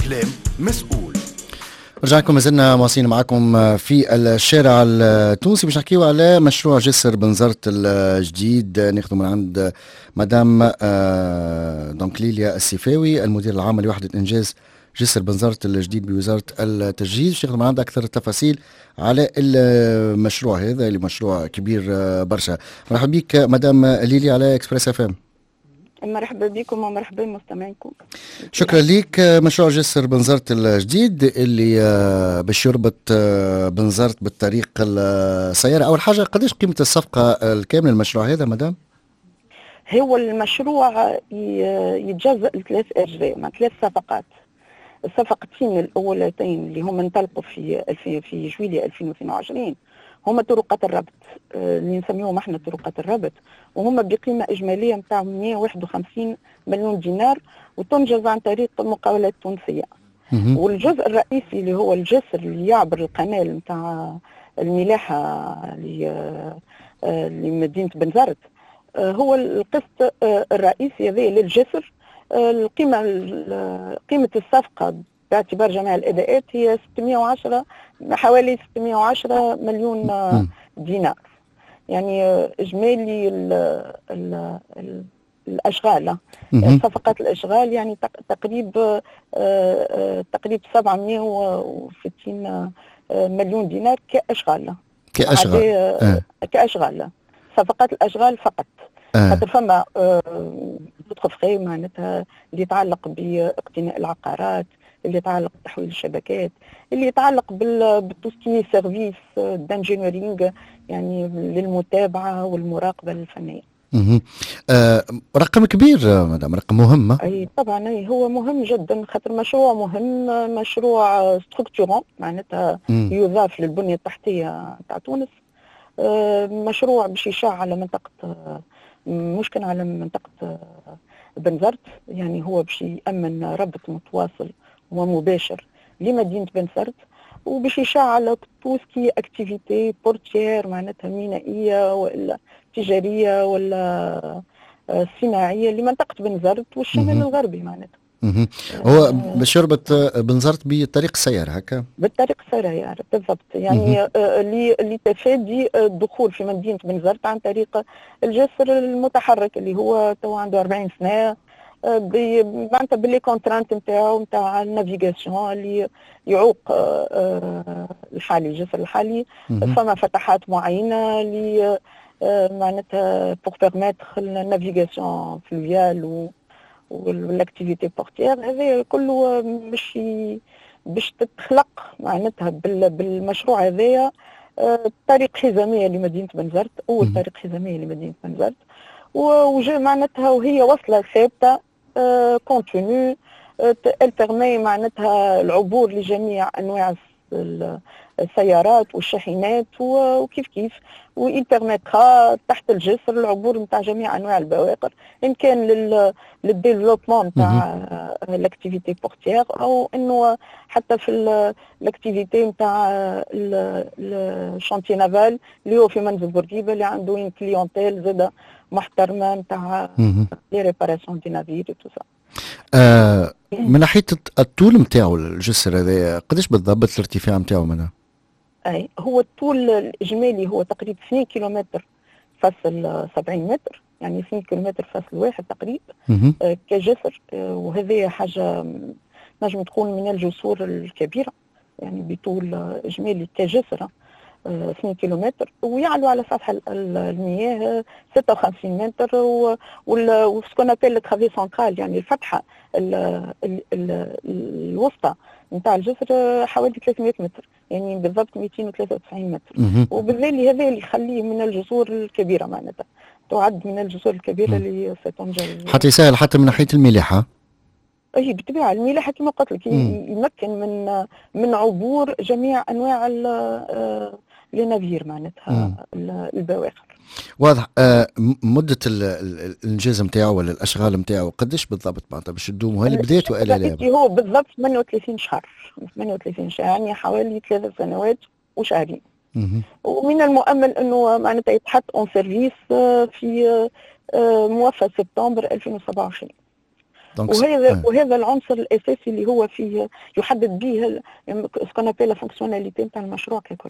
كلام مسؤول. رجع لكم، مازلنا مواصلين معكم في الشارع التونسي باش نحكيو على مشروع جسر بنزرت الجديد. ناخذ من عند مدام دونك ليليا السيفاوي، المدير العام لوحدة إنجاز جسر بنزرت الجديد بوزارة التجهيز، باش ناخذ من عند أكثر التفاصيل على المشروع هذا اللي مشروع كبير برشا. مرحبا بك مدام ليليا على إكسبريس اف ام. مرحبا بكم ومرحبا مستمعيكم. شكرا ليك. مشروع جسر بنزرت الجديد اللي باش يربط بنزرت بالطريق السيارة. أول حاجة، قديش قيمة الصفقة الكاملة للمشروع هذا مدام؟ هو المشروع يتجزأ لثلاث أجزاء مع ثلاث صفقات. الصفقتين الأولتين اللي هم انطلقوا في جويلية 2022 هما طرقات الربط، اللي نسميهم احنا طرقات الربط، وهما بقيمة إجمالية متاع 151 مليون دينار، وتنجز عن طريق المقاولات التونسية. والجزء الرئيسي اللي هو الجسر اللي يعبر القناة متاع الملاحة لمدينة بنزرت، هو القسط الرئيسي هذا للجسر. قيمة الصفقة باعتبار جميع الأداءات هي حوالي 610 مليون دينار. يعني إجمالي الأشغال، صفقات الأشغال يعني تقريب 760 مليون دينار كأشغال. كأشغال صفقات الأشغال فقط. خاطر فما تدخل في معناتها اللي يتعلق باقتناء العقارات، اللي يتعلق بتحويل الشبكات، اللي يتعلق بالتوسكي سيرفيس دانجينيرينغ، يعني للمتابعة والمراقبة الفنية. رقم كبير مدام، رقم مهم. اي طبعا، اي هو مهم جدا، خاطر مشروع مهم، مشروع ستركتورون معناتها يضاف للبنية التحتية تاع تونس. مشروع باش يشع على منطقة، مشكل على منطقة بنزرت، يعني هو باش يأمن ربط متواصل ومباشر لمدينة بنزرت، وباش يشع على توسكي اكتيفيتي بورتيير معناتها مينائية ولا تجارية ولا صناعية لمنطقة بنزرت والشمال الغربي معناتها. هو باش يربط بنزرت بطريق السيارة هكا؟ بالطريق السيارة بالضبط، يعني لتفادي الدخول في مدينة بنزرت عن طريق الجسر المتحرك اللي هو تو عنده 40 سنة، معناتها باللي كونترانت نتاعو نتاع النافيغاسيون اللي يعوق الحالي، الجسر الحالي. فما فتحات معينة اللي معناتها بور بيرميتر النافيغاسيون فلوفيال والاكتيفيتي بورتيير. هذا كله باش تتخلق معناتها بالمشروع هذايا طريق حزامية لمدينة بنزرت، أول طريق حزامية لمدينة بنزرت، وجا معناتها وهي وصلة ثابتة كونتينيو البرمي معناتها العبور لجميع أنواع السيارات والشاحنات وكيف كيف، ويبرميتها تحت الجسر العبور نتاع جميع انواع البواقر، ان كان للديفلوبمون نتاع لاكتيفيتي بورتيير، او انه حتى في لاكتيفيتي نتاع الشانتي نافال اللي هو في منزل بورقيبه اللي عنده وين كليونتيل زاده محترمه نتاع لي ريباراسيون دي نافير وتو سا. من ناحيه الطول نتاعو الجسر هذا قداش بالضبط الارتفاع نتاعو منها؟ اي هو الطول الاجمالي هو تقريبا 2 كيلومتر فاصل 70 متر، يعني 2 كيلومتر فاصل واحد تقريبا كجسر. وهذه حاجه نجم تكون من الجسور الكبيره، يعني بطول اجمالي كجسر 2 كيلومتر، ويعلو على سطح المياه 56 متر، وسكون ابيل الترافي سنترال، يعني الفتحه الوسطى نتاع الجسر حوالي 300 متر، يعني بالضبط 293 متر. وبالتالي هذا اللي يخليه من الجسور الكبيره، معناتها تعد من الجسور الكبيره اللي ستنجز حتى يسهل حتى من ناحيه الملاحه. اي بالطبيعه الملاحه كما قلت لك يمكن من عبور جميع انواع لنافير معناتها البواخر. واضح. مدة الإنجاز نتاعو ولا الأشغال نتاعو قديش بالضبط معناتها باش تدوم، وهل بدات ولا لا؟ هو بالضبط 38 شهر، 38 شهر، يعني حوالي 3 سنوات وشهرين. ومن المؤمل انه معناتها يتحط اون سيرفيس في موافق سبتمبر 2027. وهذا العنصر الاساسي اللي هو فيه يحدد به سكون ابيل لا فونكسيوناليتي نتاع المشروع ككل.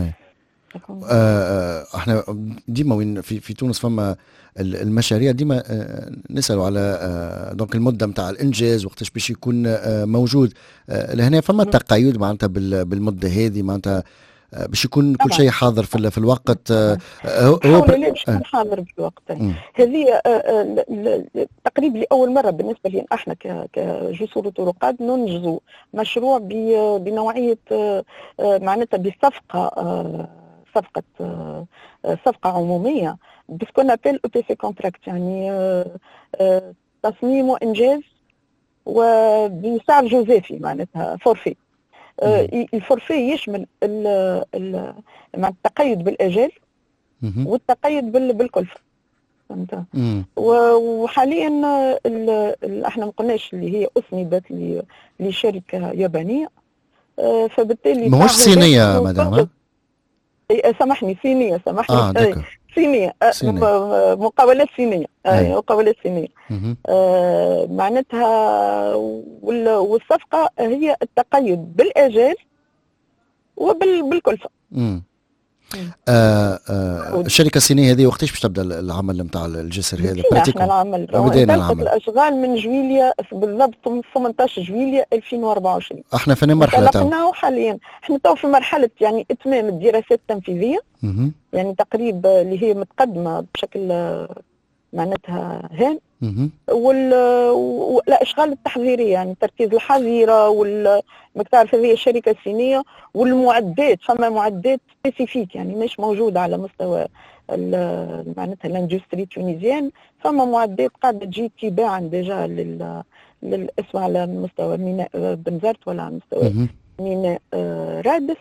احنا ديما وين في تونس فما المشاريع ديما نسالوا على دونك المده نتاع الانجاز وقتاش باش يكون موجود. لهنا فما تقيد معناتها بالمده هذه معناتها باش يكون كل شيء حاضر في الوقت. هو باش يكون حاضر بالوقت. هذه تقريبا لاول مره بالنسبه لنا احنا كجسور وطرقات ننجزوا مشروع بنوعيه معناتها صفقه عموميه بسكون ابل او بي سي كونتراكت، يعني تصميم وانجاز وبسعر جوزافي معناتها فورفي. الفورفي يشمل مع التقيد بالاجال والتقيد بالكلفه، فهمت؟ وحاليا احنا ما قلناش اللي هي اسندت لشركه يابانيه، فبالتالي ماهوش صينيه مدام. سامحني صينيه، سامحني. صينيه. مقاولات صينيه. مقاولات صينيه. معناتها والصفقه هي التقيد بالاجال وبالكلفه. الشركه الصينيه هذه وقتاش باش تبدا العمل نتاع الجسر هذا؟ احنا العمل بدينا الاشغال من جويليا بالضبط، 18 جويليا 2024. احنا في مرحله انطلقنا حاليا احنا تو في مرحله يعني اتمام الدراسات التنفيذيه، يعني تقريبا اللي هي متقدمه بشكل معناتها هان، والاشغال التحضيريه يعني تركيز الحظيره ما تعرف هذه الشركه الصينيه، والمعدات فما معدات سبيسيفيك يعني مش موجوده على مستوى معناتها الاندستري تونيزيان، فما معدات قاعده تجي تباعا ديجا للاسم على مستوى ميناء بنزرت ولا على مستوى ميناء رادس،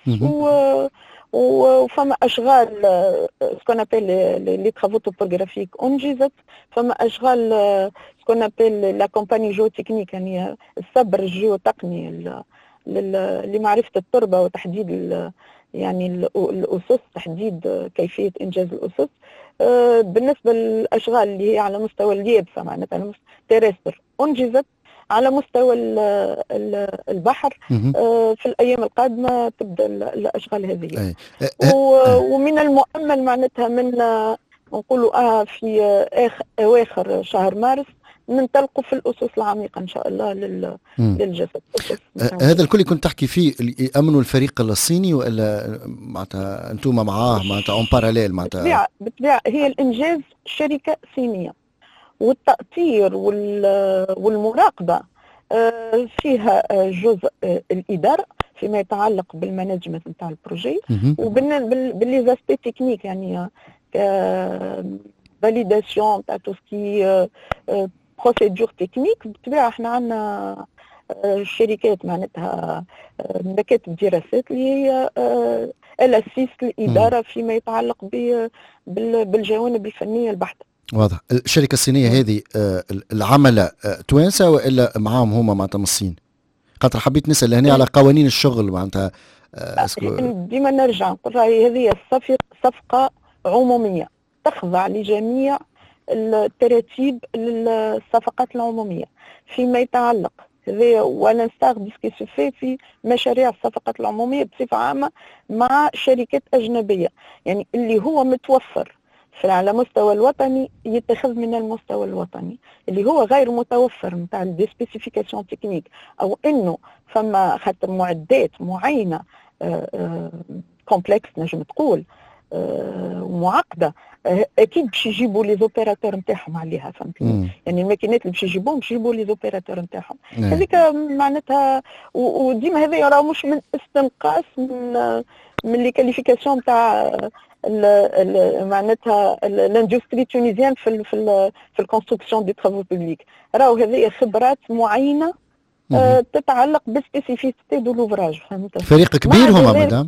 وفما اشغال سكون ابل لي ترافو توبوغرافيك انجزت، فما اشغال سكون ابل لا كومباني جو تكنيك يعني الصبر الجيوتقني لمعرفه التربه وتحديد يعني الاسس، تحديد كيفيه انجاز الاسس. بالنسبه للاشغال اللي هي على مستوى اليابسه معناتها على مستوى تيرستر انجزت، على مستوى البحر في الايام القادمه تبدا الاشغال هذه. ومن المؤمل معناتها من نقولوا في اواخر شهر مارس ننطلقوا في الاسس العميقه ان شاء الله للجسد. هذا الكل كنت تحكي فيه يامنوا الفريق الصيني والا معناتها انتم معاه معناتها اون باراليل معناتها؟ بالطبيعه هي الانجاز شركه صينيه، والتأطير والمراقبة فيها جزء الإدارة فيما يتعلق بالمانجمنت نتاع البروجي، وباللي زاسبي تكنيك يعني فاليداسيون تاع توسكي بروسيدور تكنيك. بالطبيعة احنا عندنا شركات معناتها مكاتب دراسات اللي هي الأسيس الإدارة فيما يتعلق بالجوانب الفنية البحتة. واضح. الشركة الصينية هذه العملة توانسة وإلا معاهم هما معناتها من الصين؟ خاطر حبيت نسأل لهنا على قوانين الشغل معناتها. ديما نرجع نقول هذه صفقة عمومية تخضع لجميع التراتيب للصفقات العمومية فيما يتعلق هذا ولا نستغ ديسكي في مشاريع الصفقات العمومية بصفة عامة مع شركات أجنبية، يعني اللي هو متوفر على مستوى الوطني يتخذ من المستوى الوطني، اللي هو غير متوفر نتاع دي سبيسيفيكاسيون تكنيك او انه فما خاطر معدات معينه كومبلكس نجم تقول معقده، اكيد باش يجيبوا لي زوبيراتور نتاعهم عليها، فهمتني؟ يعني الماكينات اللي باش يجيبوهم باش يجيبوا لي زوبيراتور نتاعهم هذيك معناتها. وديما هذا راه مش من استنقاص من لي كاليفيكاسيون تاع معناتها الاندستري تونيزيان في الكونستركسيون دي ترافو بوبليك، راهو هذه خبرات معينه تتعلق بالسبيسيفيتي دو لوفراج، فهمت؟ فريق كبير هما مدام.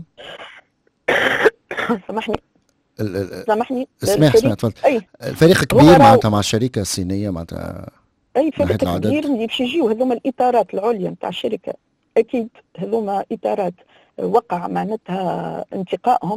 سامحني اسمح تفضل. الفريق كبير معناتها مع الشركه الصينيه معناتها اي فريق كبير اللي باش يجيو هذوما الاطارات العليا نتاع الشركه، اكيد هذوما اطارات وقع معناتها انتقائهم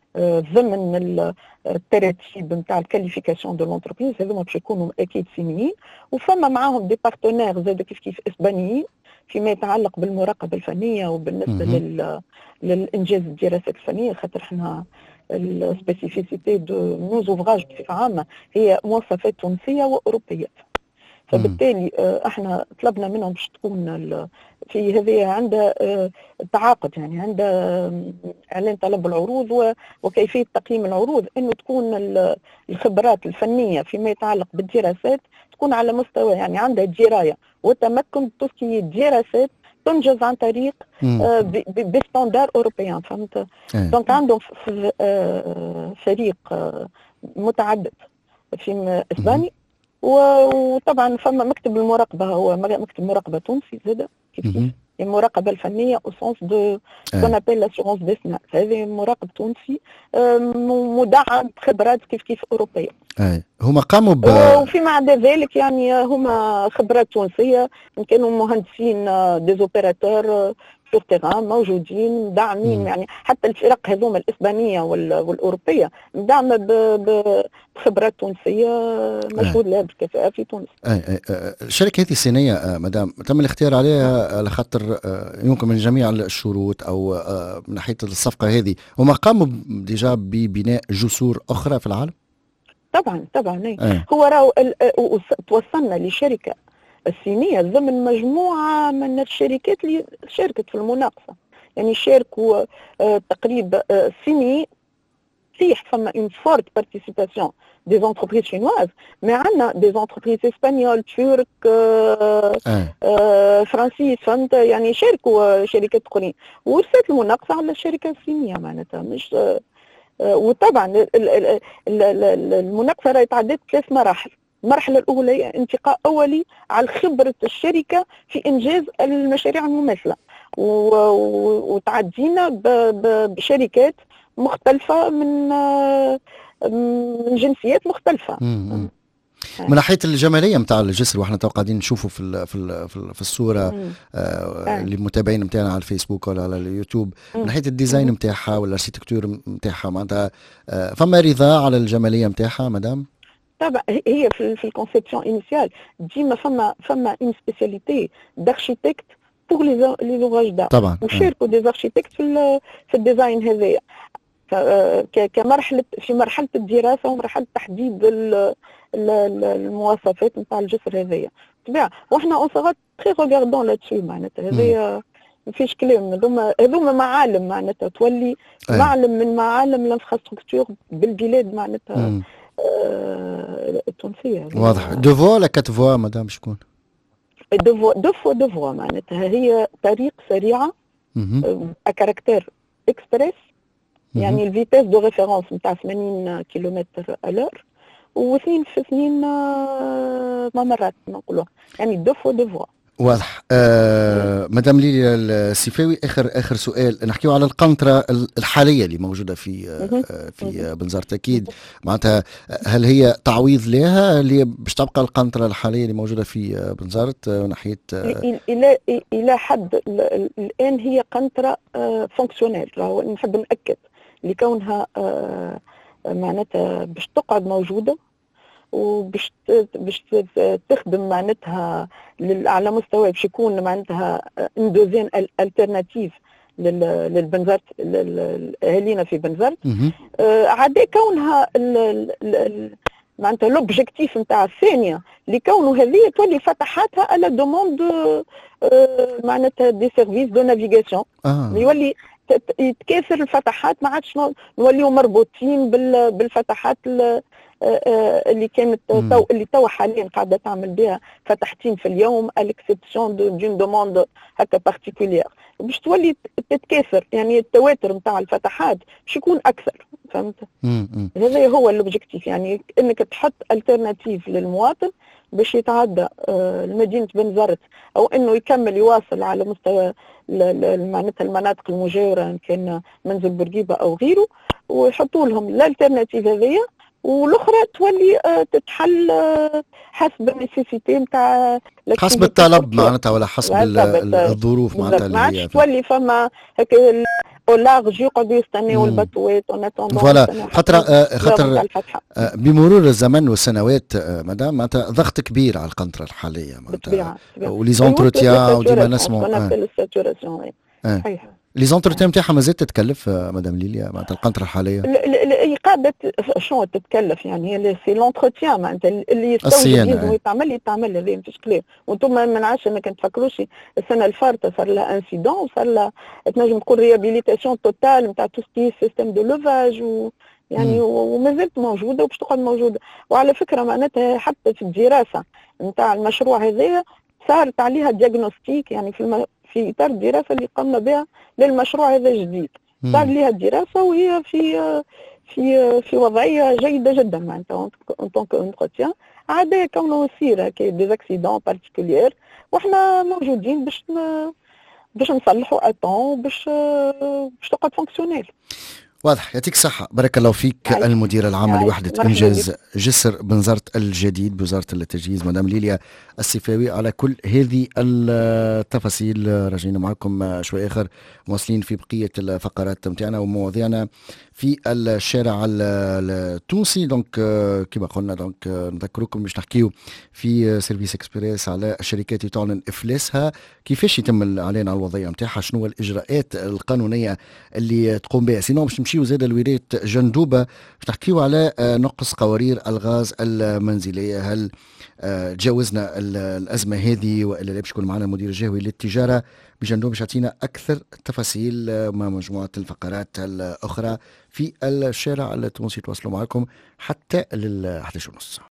ضمن التراتيب نتاع الكاليفيكاسيون دو لونتربريز، هذوما باش يكونوا اكيد سينيين. وفما معاهم دي بارتنير زاد كيف اسبانيين فيما يتعلق بالمراقبه الفنيه وبالنسبه للانجاز الدراسات الفنيه، خاطر احنا السبيسيفيسيتي دو نو زوفراج بصفه عامه هي مواصفات تونسيه واوروبيه. فبالتالي احنا طلبنا منهم باش تكون في هذه عندها تعاقد، يعني عندها اعلان طلب العروض وكيفيه تقييم العروض، انه تكون الخبرات الفنيه فيما يتعلق بالدراسات تكون على مستوى، يعني عندها درايه وتمكن تسكي دراسات تنجز عن طريق بستاندار اوروبيان، فهمت؟ دونك عندهم فريق متعدد في اسباني، وطبعا فما مكتب المراقبه، هو مكتب مراقبه تونسي زاد كيف المراقبه الفنيه او سونس دو كون ابل لاسيغونس ديسنا، هذه مراقب تونسي مدعم بخبرات كيف اوروبيه. هما قاموا وفيما عدا ذلك يعني هما خبرات تونسيه، كانوا مهندسين ديزوبيراتور سور تيران موجودين مدعمين، يعني حتى الفرق هذوما الاسبانيه والاوروبيه مدعمه بخبرات تونسيه مشهود لها بالكفاءه في تونس. الشركه هذه الصينيه مدام تم الاختيار عليها على خاطر يمكن من جميع الشروط او من ناحيه الصفقه هذه، هما قاموا ديجا ببناء جسور اخرى في العالم؟ طبعا هو راهو توصلنا لشركه الصينية ضمن مجموعة من الشركات اللي شاركت في المناقصة، يعني شاركوا تقريبا الصيني صحيح فما اون فورت بارتيسيباسيون دي زونتربريز شينواز، مي عندنا دي زونتربريز اسبانيول ترك فرنسيس، فهمت؟ يعني شاركوا شركات اخرين، ورسات المناقصة على الشركة الصينية معناتها مش وطبعا المناقصة راهي تعدت 3 مراحل. المرحلة الأولى هي انتقاء أولي على خبرة الشركة في إنجاز المشاريع المماثلة، وتعدينا بشركات مختلفة من جنسيات مختلفة. من ناحيه الجماليه نتاع الجسر، واحنا قاعدين نشوفوا في الصوره اللي متابعين نتاعنا على الفيسبوك ولا على اليوتيوب، من ناحيه الديزاين نتاعها والاركيتكتور نتاعها، معناتها فما رضا على الجماليه نتاعها مدام؟ طبعا هي في الكونسيبسيون انيسيال ديما فما اون سبيسياليتي داركتيكت بور لي زوراج دار، طبعا وشاركوا دي اركيتكت في الديزاين هذايا كمرحله في مرحله الدراسه ومرحله تحديد المواصفات نتاع الجسر هذايا طبيعه، واحنا اون سوغا تري ريغاردون لاتسو معناتها هذايا ما فيش كلام. هذوما معالم معناتها تولي معلم من معالم الانفراستركتور بالبلاد معناتها التونسيه. واضح. دو فوا ولا 4 فوا مدام شكون؟ دو فوا معناتها هي طريق سريعه كاركتر اكسبريس، يعني الفيتاس دو ريفيرونس نتاع 80 كيلومتر الور، واثنين في اثنين ممرات نقولوا، يعني دو فوا. واضح. مدام ليلى السيفاوي، اخر سؤال، نحكيو على القنطره الحاليه اللي موجوده في بنزرت، اكيد معناتها هل هي تعويض لها اللي باش تبقى القنطره الحاليه اللي موجوده في بنزرت ناحيه الى حد الان هي قنطره فونكسيونيل، نحب ناكد لكونها معناتها باش تقعد موجوده وباش تخدم معناتها على مستوى باش يكون معناتها ان دوزين الترناتيف للبنزرت اهالينا في بنزرت. عاد كونها معناتها لوبجيكتيف نتاع الثانيه لكونه هذه تولي فتحاتها على دوموند معناتها دي سيرفيس دو نافيغاسيون، يولي يتكاثر الفتحات، ما عادش نوليو مربوطين بالفتحات اللي كانت اللي توا حاليا قاعده تعمل بها فتحتين في اليوم الاكسبسيون دون دوموند هكا بارتيكولير، باش تولي تتكاثر، يعني التواتر نتاع الفتحات باش يكون اكثر، فهمت؟ هذا هو الاوبجيكتيف، يعني انك تحط الترناتيف للمواطن باش يتعدى لمدينه بنزرت او انه يكمل يواصل على مستوى معناتها المناطق المجاوره ان كان منزل بورقيبه او غيره، ويحطوا لهم الالترناتيف هذيا، والاخرى تولي تتحل حسب النيسيسيتي نتاع حسب الطلب معناتها ولا حسب الظروف معناتها اللي هي تولي فما هكا او لارج يقعدوا يستناو البطوات فوالا. خاطر بمرور الزمن والسنوات مدام معناتها ضغط كبير على القنطره الحاليه معناتها ولي زونتروتيان وديما نسمعوا صحيح لي زونتروتيان نتاعها مازالت تتكلف مدام ليليا معناتها القنطره الحاليه قاعده شنو تتكلف يعني سي لونتروتيان معناتها اللي يستوجب يتعمل هذا مفيش كلام. وانتم ما نعرفش ما تفكروش السنه الفارطه صار لها انسيدون وصار لها تنجم تقول ريابيليتاسيون توتال نتاع تو سكي سيستم دو لوفاج يعني وما زالت موجوده وباش تقعد موجوده. وعلى فكره معناتها حتى في الدراسه نتاع المشروع هذايا صارت عليها دياغنوستيك يعني في اطار الدراسه اللي قمنا بها للمشروع هذا الجديد صار لها الدراسه وهي في وضعيه جيده جدا معناتها اون طونك انتروتيان عاده كونه يصير كي دي اكسيدون بارتيكولير وحنا موجودين باش نصلحوا اتون باش تقعد فونكسيونيل. واضح. يعطيك الصحة. بارك الله فيك. المدير العام لوحدة إنجاز جسر بنزرت الجديد بوزارة التجهيز مدام ليليا السفاوي على كل هذه التفاصيل. رجعنا معكم شوي آخر مواصلين في بقية الفقرات متاعنا ومواضيعنا في الشارع التونسي. دونك كما قلنا دونك نذكركم باش نحكيو في سيرفيس اكسبريس على الشركات اللي تعلن افلاسها، كيفاش يتم الاعلان على الوضعيه نتاعها، شنو الاجراءات القانونيه اللي تقوم بها. سينو باش نمشيو زاده لولايه جندوبه باش نحكيو على نقص قوارير الغاز المنزليه. هل تجاوزنا الازمه هذه والا لا؟ باش يكون معنا المدير الجهوي للتجاره بجندوب باش يعطينا اكثر تفاصيل مع مجموعه الفقرات الاخرى في الشارع التونسي. تواصلوا معكم حتى لل 11:30.